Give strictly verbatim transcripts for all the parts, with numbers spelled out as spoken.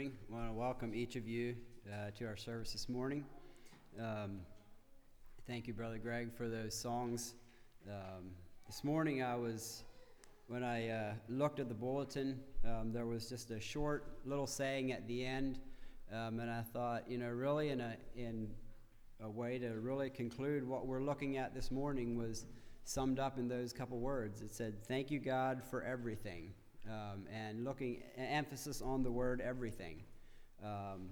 morning. I want to welcome each of you uh, to our service this morning. Um, thank you, Brother Greg, for those songs. Um, this morning I was, when I uh, looked at the bulletin, um, there was just a short little saying at the end, um, and I thought, you know, really in a, in a way to really conclude what we're looking at this morning was summed up in those couple words. It said, "Thank you, God, for everything." Um, and looking, emphasis on the word everything. Um,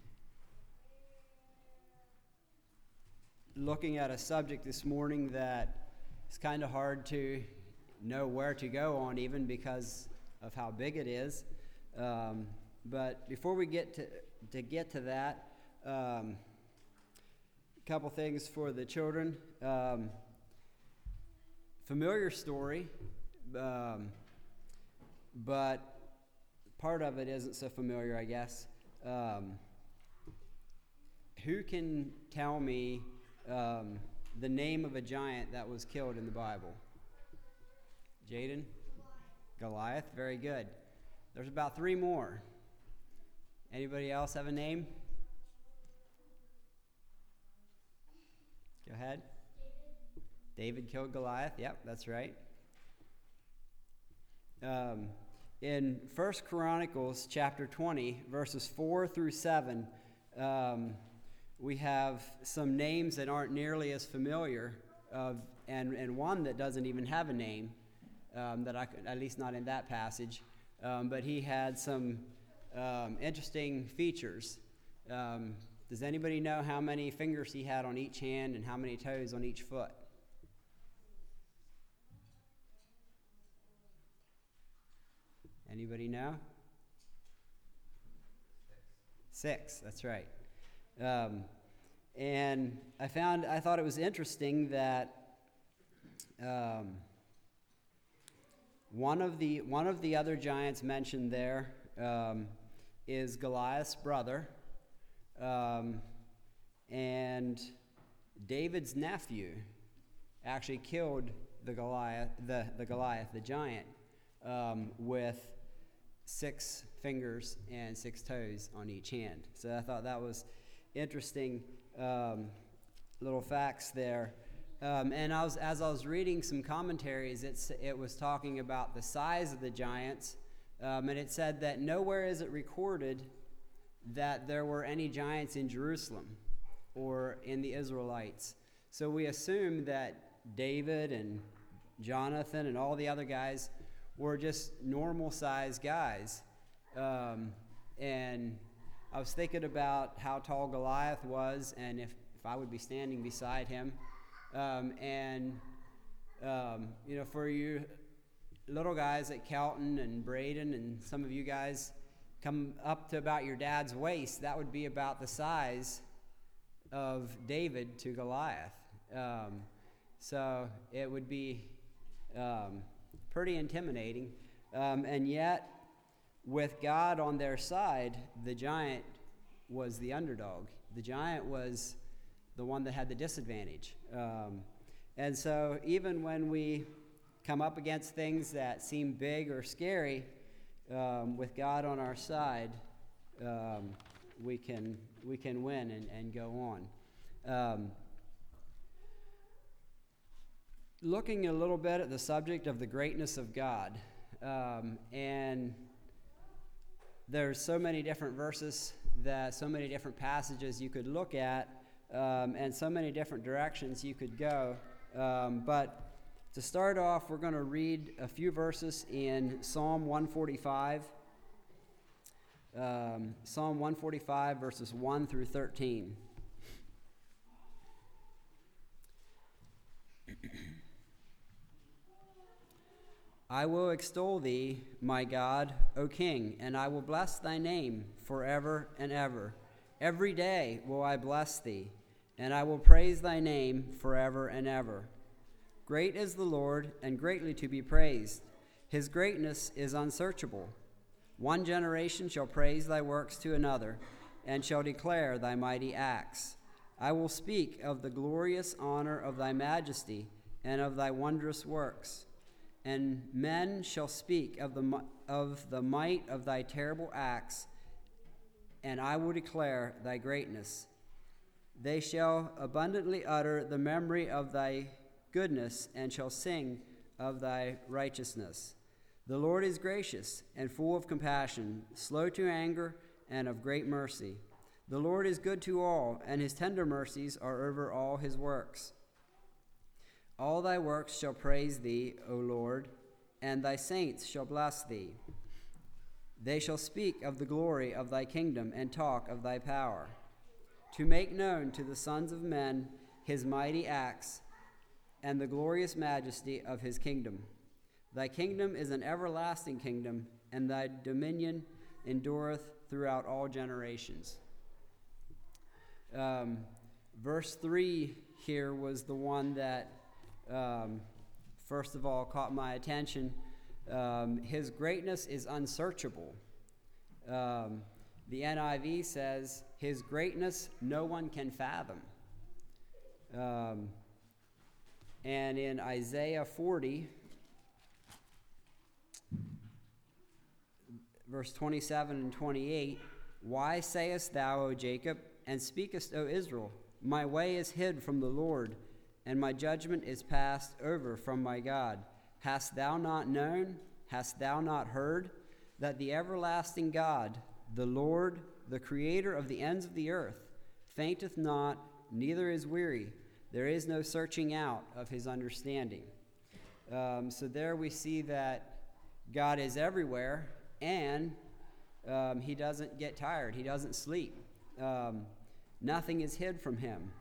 looking at a subject this morning that it's kind of hard to know where to go on, even because of how big it is. Um, but before we get to to get to that, um, a couple things for the children. Um, familiar story. Um, But part of it isn't so familiar, I guess. Um, who can tell me um, the name of a giant that was killed in the Bible? Jaden? Goliath. Very good. There's about three more. Anybody else have a name? Go ahead. David, David killed Goliath. Yep, that's right. Um, in First Chronicles chapter twenty, verses four through seven, um, we have some names that aren't nearly as familiar, of, and, and one that doesn't even have a name, um, that I could, at least not in that passage, um, but he had some um, interesting features. Um, does anybody know how many fingers he had on each hand and how many toes on each foot? Anybody know? Six. Six, that's right. Um, and I found, I thought it was interesting that um, one of the one of the other giants mentioned there um, is Goliath's brother, um, and David's nephew actually killed the Goliath, the, the Goliath, the giant, um, with six fingers and six toes on each hand. So I thought that was interesting um, little facts there. Um, and I was, as I was reading some commentaries, it's, it was talking about the size of the giants, um, and it said that nowhere is it recorded that there were any giants in Jerusalem or in the Israelites. So we assume that David and Jonathan and all the other guys were just normal-sized guys. Um, and I was thinking about how tall Goliath was and if, if I would be standing beside him. Um, and, um, you know, for you little guys at Kelton and Braden and some of you guys come up to about your dad's waist, that would be about the size of David to Goliath. Um, so it would be Um, pretty intimidating, um, and yet with God on their side, the giant was the underdog. The giant was the one that had the disadvantage. Um, and so even when we come up against things that seem big or scary, um, with God on our side, um, we can we can win and, and go on. Um, Looking a little bit at the subject of the greatness of God, um, and there's so many different verses, that so many different passages you could look at, um, and so many different directions you could go. Um, but to start off, we're going to read a few verses in Psalm one forty-five. Um, Psalm one forty-five, verses one through thirteen. I will extol thee, my God, O King, and I will bless thy name forever and ever. Every day will I bless thee, and I will praise thy name forever and ever. Great is the Lord, and greatly to be praised. His greatness is unsearchable. One generation shall praise thy works to another, and shall declare thy mighty acts. I will speak of the glorious honor of thy majesty, and of thy wondrous works. And men shall speak of the of the might of thy terrible acts, and I will declare thy greatness. They shall abundantly utter the memory of thy goodness, and shall sing of thy righteousness. The Lord is gracious and full of compassion, slow to anger, and of great mercy. The Lord is good to all, and his tender mercies are over all his works. All thy works shall praise thee, O Lord, and thy saints shall bless thee. They shall speak of the glory of thy kingdom and talk of thy power, to make known to the sons of men his mighty acts and the glorious majesty of his kingdom. Thy kingdom is an everlasting kingdom, and thy dominion endureth throughout all generations. Um, verse three here was the one that, um, first of all, caught my attention. Um, his greatness is unsearchable. Um, the N I V says, his greatness no one can fathom. Um, and in Isaiah forty, verse twenty-seven and twenty-eight, why sayest thou, O Jacob, and speakest, O Israel, my way is hid from the Lord, and my judgment is passed over from my God? Hast thou not known, hast thou not heard, that the everlasting God, the Lord, the creator of the ends of the earth, fainteth not, neither is weary. There is no searching out of his understanding. Um, so there we see that God is everywhere, and um, he doesn't get tired. He doesn't sleep. Um, nothing is hid from him.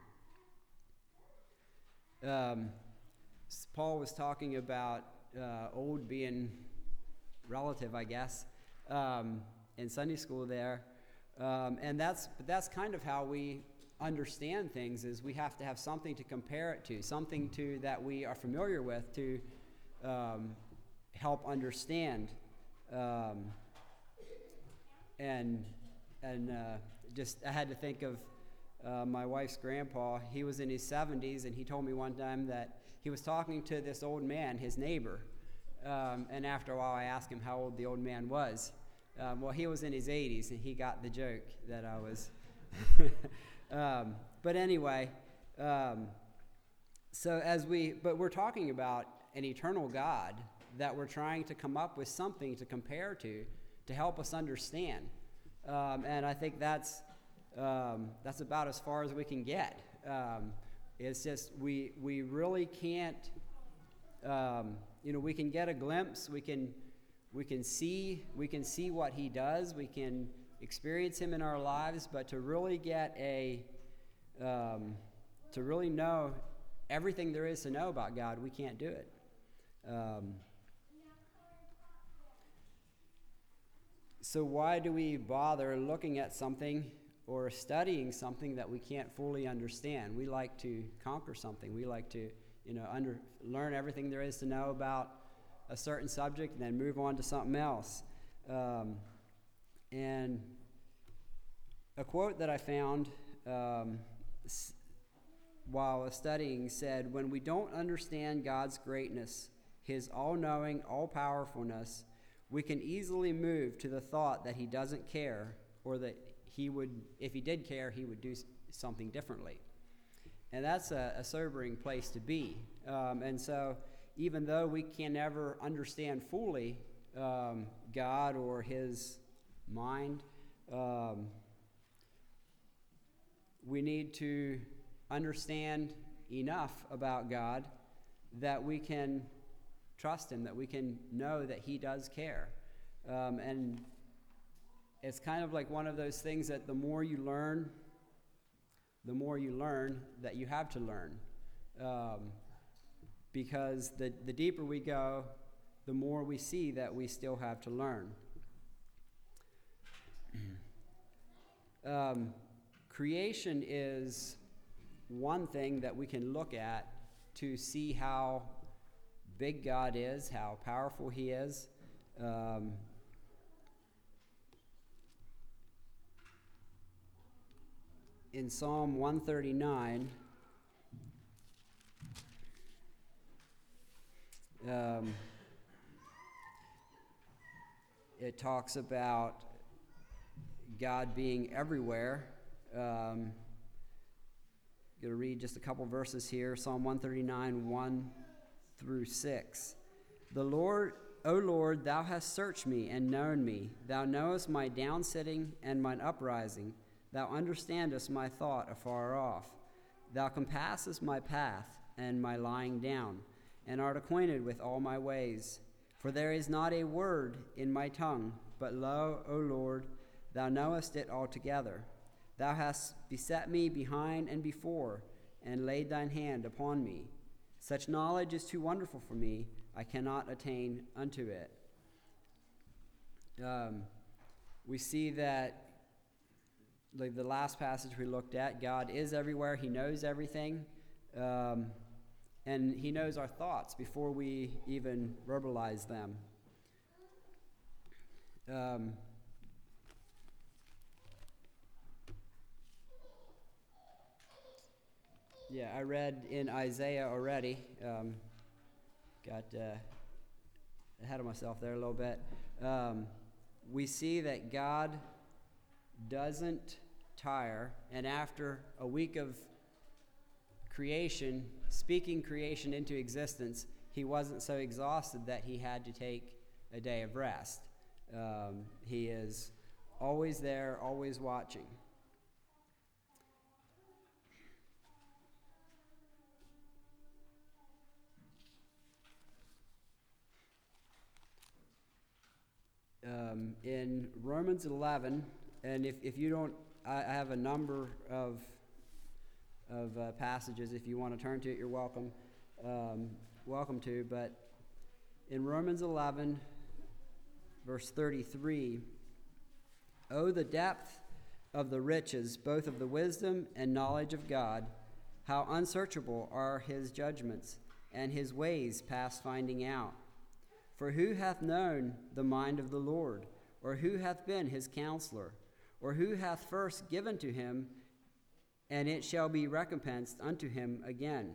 Um, Paul was talking about uh, old being relative, I guess, um, in Sunday school there. Um, and that's but that's kind of how we understand things, is we have to have something to compare it to, something to that we are familiar with to um, help understand. Um, and and uh, just I had to think of uh, my wife's grandpa. He was in his seventies, and he told me one time that he was talking to this old man, his neighbor. Um, and after a while, I asked him how old the old man was. Um, well, he was in his eighties, and he got the joke that I was. um, but anyway, um, so as we, but we're talking about an eternal God that we're trying to come up with something to compare to, to help us understand. Um, and I think that's um, that's about as far as we can get. Um, it's just we we really can't. Um, you know, we can get a glimpse. We can we can see we can see what he does. We can experience him in our lives. But to really get a um, to really know everything there is to know about God, we can't do it. Um, so why do we bother looking at something or studying something that we can't fully understand? We like to conquer something. We like to, you know, under, learn everything there is to know about a certain subject and then move on to something else. Um, and a quote that I found um, s- while I was studying said, when we don't understand God's greatness, his all-knowing, all-powerfulness, we can easily move to the thought that he doesn't care, or that he would, if he did care, he would do something differently. And that's a, a sobering place to be. Um, and so even though we can never understand fully um, God or his mind, um, we need to understand enough about God that we can trust him, that we can know that he does care. Um, and it's kind of like one of those things that the more you learn, the more you learn that you have to learn. Um, because the, the deeper we go, the more we see that we still have to learn. um, creation is one thing that we can look at to see how big God is, how powerful he is. Um, in Psalm one thirty-nine, um, it talks about God being everywhere. Um, going to read just a couple verses here. Psalm one thirty-nine, one through six. The Lord, O Lord, thou hast searched me and known me. Thou knowest my downsitting and mine uprising. Thou understandest my thought afar off. Thou compassest my path and my lying down, and art acquainted with all my ways. For there is not a word in my tongue, but lo, O Lord, thou knowest it altogether. Thou hast beset me behind and before, and laid thine hand upon me. Such knowledge is too wonderful for me, I cannot attain unto it. Um, we see that, like the last passage we looked at, God is everywhere, he knows everything, um, and he knows our thoughts before we even verbalize them. Um, Yeah, I read in Isaiah already. Um, got uh, ahead of myself there a little bit. Um, we see that God doesn't tire, and after a week of creation, speaking creation into existence, he wasn't so exhausted that he had to take a day of rest. Um, he is always there, always watching. Um, in Romans eleven, and if, if you don't, I, I have a number of of uh, passages. If you want to turn to it, you're welcome, um, welcome to. But in Romans eleven, verse thirty-three, "Oh, the depth of the riches, both of the wisdom and knowledge of God! How unsearchable are his judgments, and his ways past finding out! For who hath known the mind of the Lord? Or who hath been his counselor? Or who hath first given to him, and it shall be recompensed unto him again?"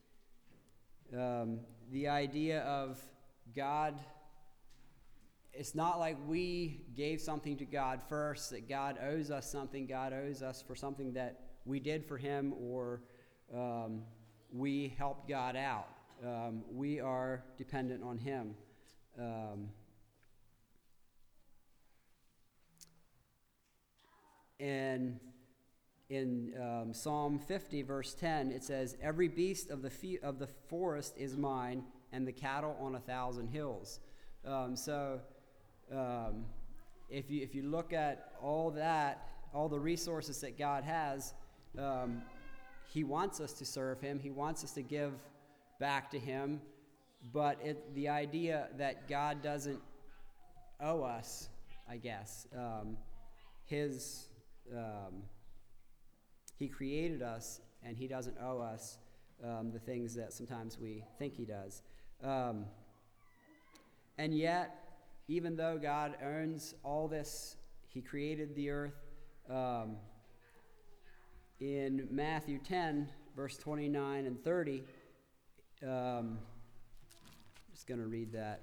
Um, the idea of God, it's not like we gave something to God first, that God owes us something. God owes us for something that we did for him, or um, we helped God out. Um, we are dependent on him. Um, and in um, Psalm fifty, verse ten, it says, "Every beast of the fe- of the forest is mine, and the cattle on a thousand hills." Um, so, um, if you if you look at all that, all the resources that God has, um, he wants us to serve him. He wants us to give back to him. But it, the idea that God doesn't owe us, I guess, um, his, um, he created us, and he doesn't owe us um, the things that sometimes we think he does. Um, and yet, even though God owns all this, he created the earth. Um, in Matthew ten, verse twenty-nine and thirty, um, just going to read that.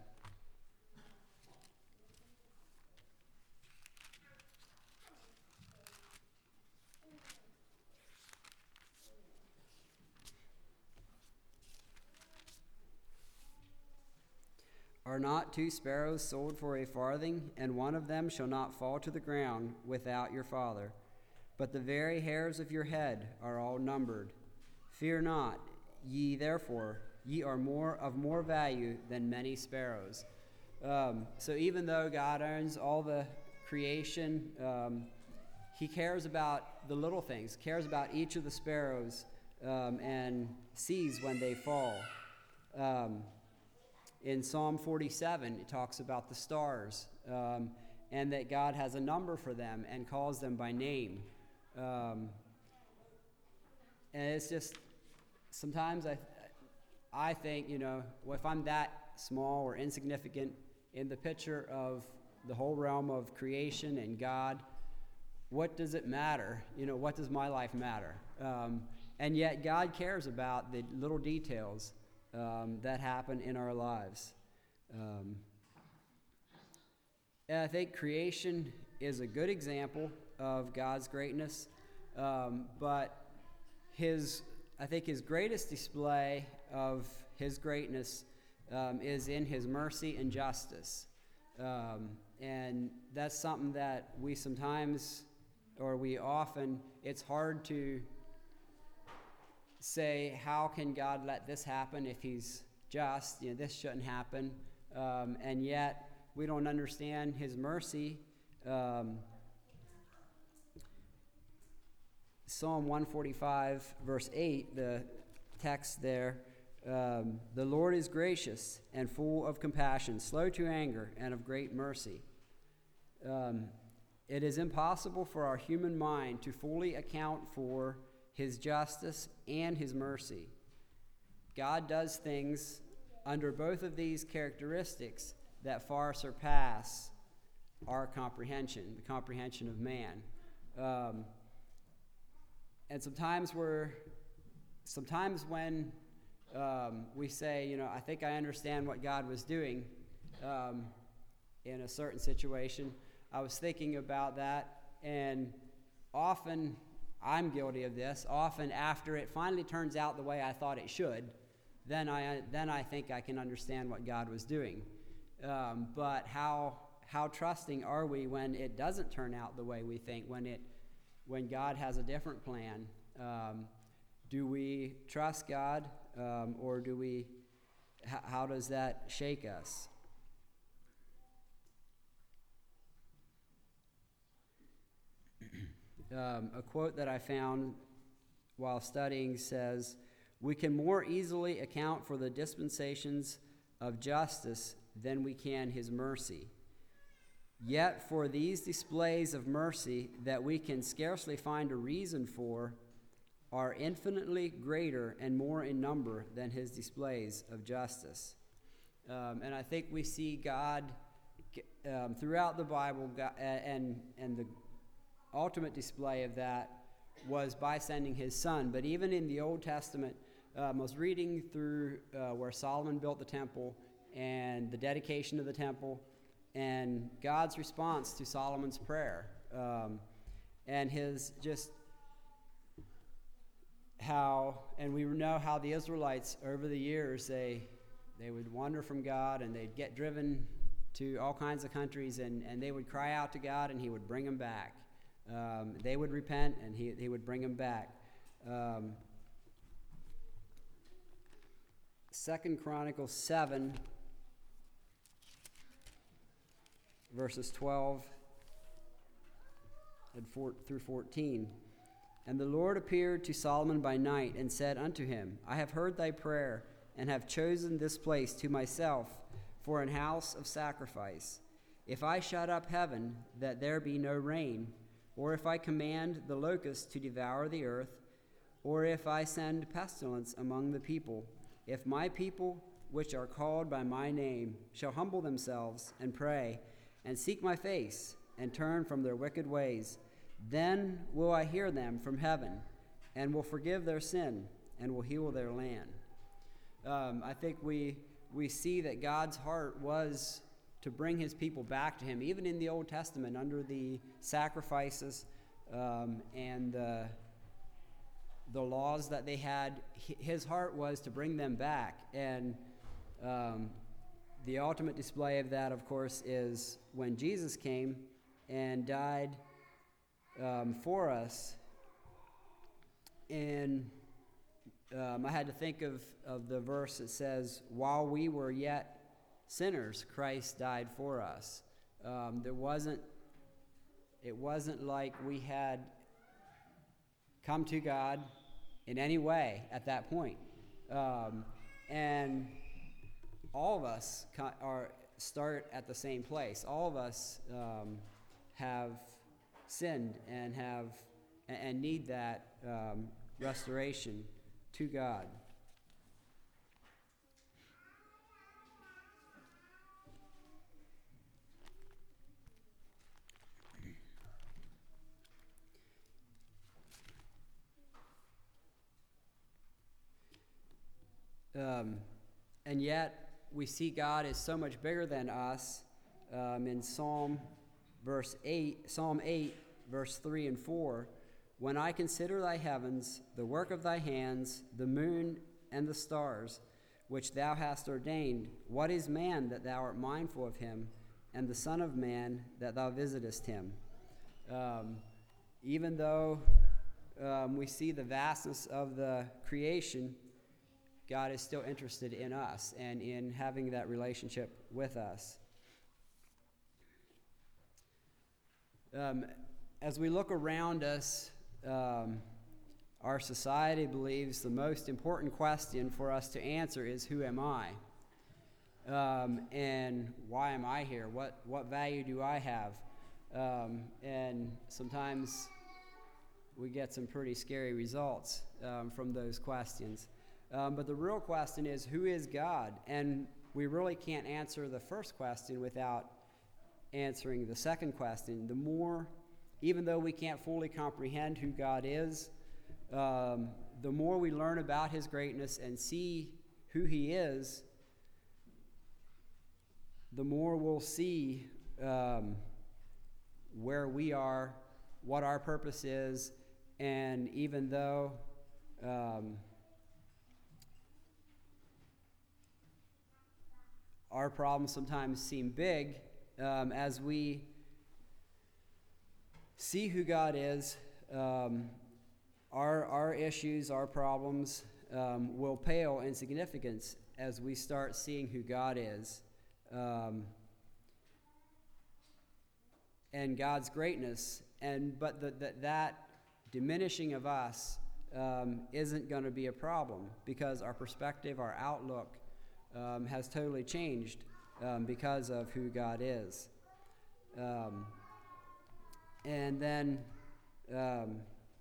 "Are not two sparrows sold for a farthing, and one of them shall not fall to the ground without your Father? But the very hairs of your head are all numbered. Fear not, ye therefore, ye are more of more value than many sparrows." Um, so even though God owns all the creation, um, he cares about the little things, cares about each of the sparrows, um, and sees when they fall. Um, in Psalm forty-seven, it talks about the stars, um, and that God has a number for them and calls them by name. Um, and it's just, sometimes I, I think, you know, well, if I'm that small or insignificant in the picture of the whole realm of creation and God, what does it matter? You know, what does my life matter? Um, and yet God cares about the little details um, that happen in our lives. Um, and I think creation is a good example of God's greatness, um, but his, I think his greatest display of his greatness um, is in his mercy and justice. Um, and that's something that we sometimes, or we often, it's hard to say, how can God let this happen if he's just? You know, this shouldn't happen. Um, and yet, we don't understand his mercy. Um, Psalm one forty-five, verse eight, the text there, um, the Lord is gracious and full of compassion, slow to anger, and of great mercy. Um, it is impossible for our human mind to fully account for his justice and his mercy. God does things under both of these characteristics that far surpass our comprehension, the comprehension of man. Um, and sometimes we're, sometimes when um, we say, you know, I think I understand what God was doing um, in a certain situation, I was thinking about that, and often I'm guilty of this. Often after it finally turns out the way I thought it should, then I then I think I can understand what God was doing. Um, but how how trusting are we when it doesn't turn out the way we think? When it when God has a different plan, um, do we trust God, um, or do we? H- how does that shake us? Um, a quote that I found while studying says, "We can more easily account for the dispensations of justice than we can his mercy. Yet for these displays of mercy that we can scarcely find a reason for are infinitely greater and more in number than his displays of justice." Um, and I think we see God um, throughout the Bible, God, and and the ultimate display of that was by sending his son. But even in the Old Testament, um, I was reading through uh, where Solomon built the temple and the dedication of the temple and God's response to Solomon's prayer, um, and his just how, and we know how the Israelites over the years, they they would wander from God and they'd get driven to all kinds of countries, and, and they would cry out to God and he would bring them back. Um, they would repent, and he, he would bring them back. Um, Second Chronicles seven, verses twelve and four, through fourteen. And the Lord appeared to Solomon by night and said unto him, I have heard thy prayer, and have chosen this place to myself for an house of sacrifice. If I shut up heaven, that there be no rain, or if I command the locusts to devour the earth, or if I send pestilence among the people, if my people, which are called by my name, shall humble themselves and pray, and seek my face, and turn from their wicked ways, then will I hear them from heaven, and will forgive their sin, and will heal their land. Um, I think we we see that God's heart was to bring his people back to him, even in the Old Testament, under the sacrifices um, and the, the laws that they had. His heart was to bring them back. And um, the ultimate display of that, of course, is when Jesus came and died um, for us. And um, I had to think of, of the verse that says, while we were yet sinners, Christ died for us. Um, there wasn't, it wasn't like we had come to God in any way at that point. Um, and all of us are start at the same place. All of us um, have sinned and have and need that um, restoration to God. Um, and yet, we see God is so much bigger than us. Um, in Psalm verse eight, Psalm eight, verse three and four, when I consider thy heavens, the work of thy hands, the moon and the stars, which thou hast ordained, what is man that thou art mindful of him, and the son of man that thou visitest him? Um, even though um, we see the vastness of the creation, God is still interested in us and in having that relationship with us. Um, as we look around us, um, our society believes the most important question for us to answer is, who am I? Um, and why am I here? What, what value do I have? Um, and sometimes we get some pretty scary results um, from those questions. Um, but the real question is, who is God? And we really can't answer the first question without answering the second question. The more, even though we can't fully comprehend who God is, um, the more we learn about his greatness and see who he is, the more we'll see um, where we are, what our purpose is, and even though um, our problems sometimes seem big, um, as we see who God is, um, our, our issues, our problems um, will pale in significance as we start seeing who God is. Um, and God's greatness, and but the, the, that diminishing of us um, isn't going to be a problem, because our perspective, our outlook um, has totally changed um, because of who God is. Um, and then um,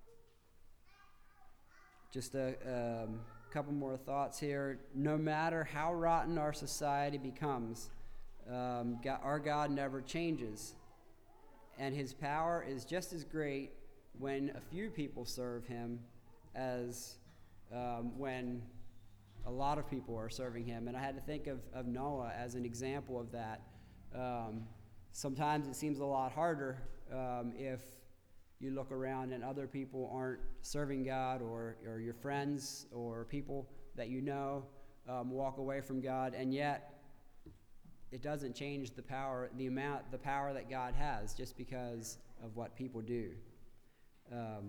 just a um, couple more thoughts here. No matter how rotten our society becomes, um, God, our God never changes. And his power is just as great when a few people serve him as um, when a lot of people are serving him. And I had to think of, of Noah as an example of that. Um, sometimes it seems a lot harder um, if you look around and other people aren't serving God, or, or your friends or people that you know um, walk away from God, and yet it doesn't change the power, the amount, the power that God has, just because of what people do. Um,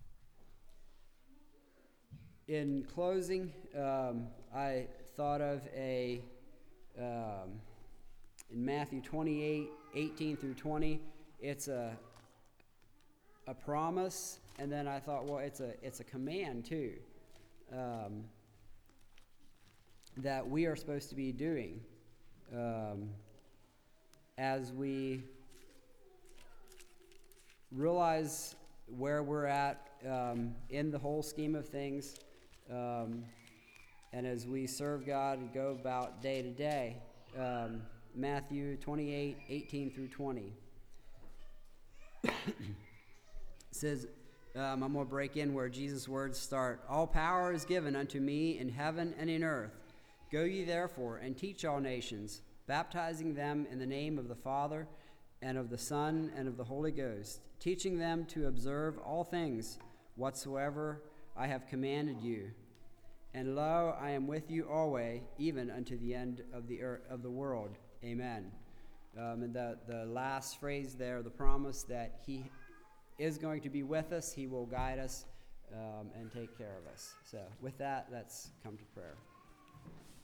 in closing, um, I thought of a, um, in Matthew twenty-eight, eighteen through twenty, it's a a promise, and then I thought, well, it's a it's a command too, um, that we are supposed to be doing. Um, as we realize where we're at um, in the whole scheme of things, um, and as we serve God and go about day to day, um, Matthew twenty-eight, eighteen through twenty. It says, um, I'm going to break in where Jesus' words start. All power is given unto me in heaven and in earth. Go ye therefore and teach all nations, baptizing them in the name of the Father and of the Son and of the Holy Ghost, teaching them to observe all things whatsoever I have commanded you. And lo, I am with you always, even unto the end of the earth, of the world. Amen. Um, and the, the last phrase there, the promise that he is going to be with us, he will guide us um, and take care of us. So with that, let's come to prayer.